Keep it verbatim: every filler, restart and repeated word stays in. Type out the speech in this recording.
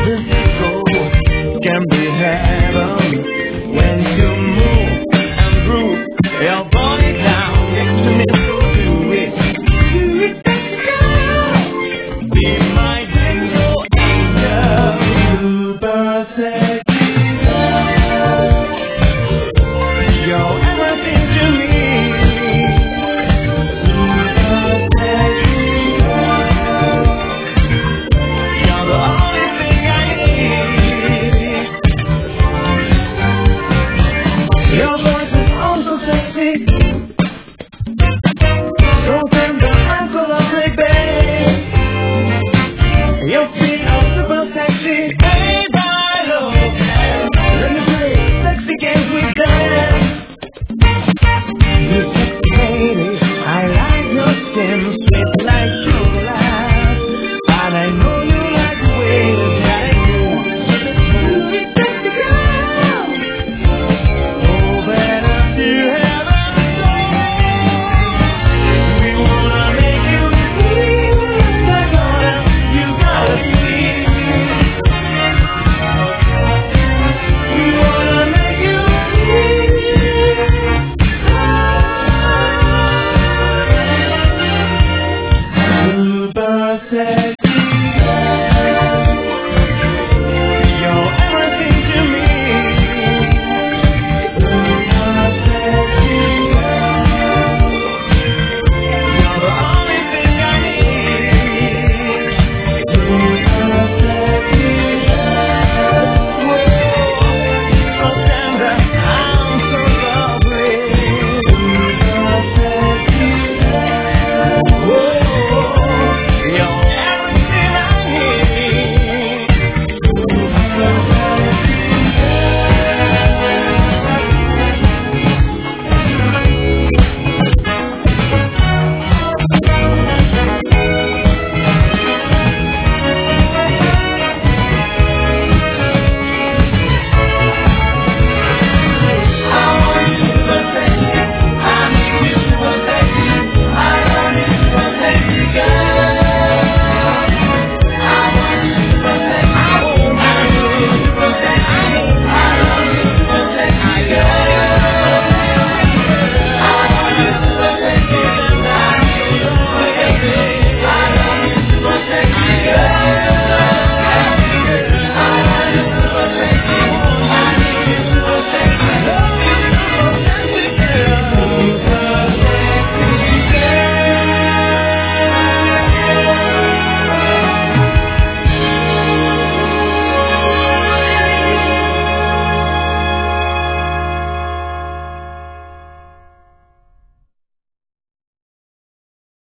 The disco can be heaven when you move and groove your body down next to me, so do it. Do it, baby. Be my disco angel. Super sexy love. You're everything to me. Super sexy love. You're the only thing I need. Your voice is also sexy, so tender and so lovely, babe. Your feet are super sexy.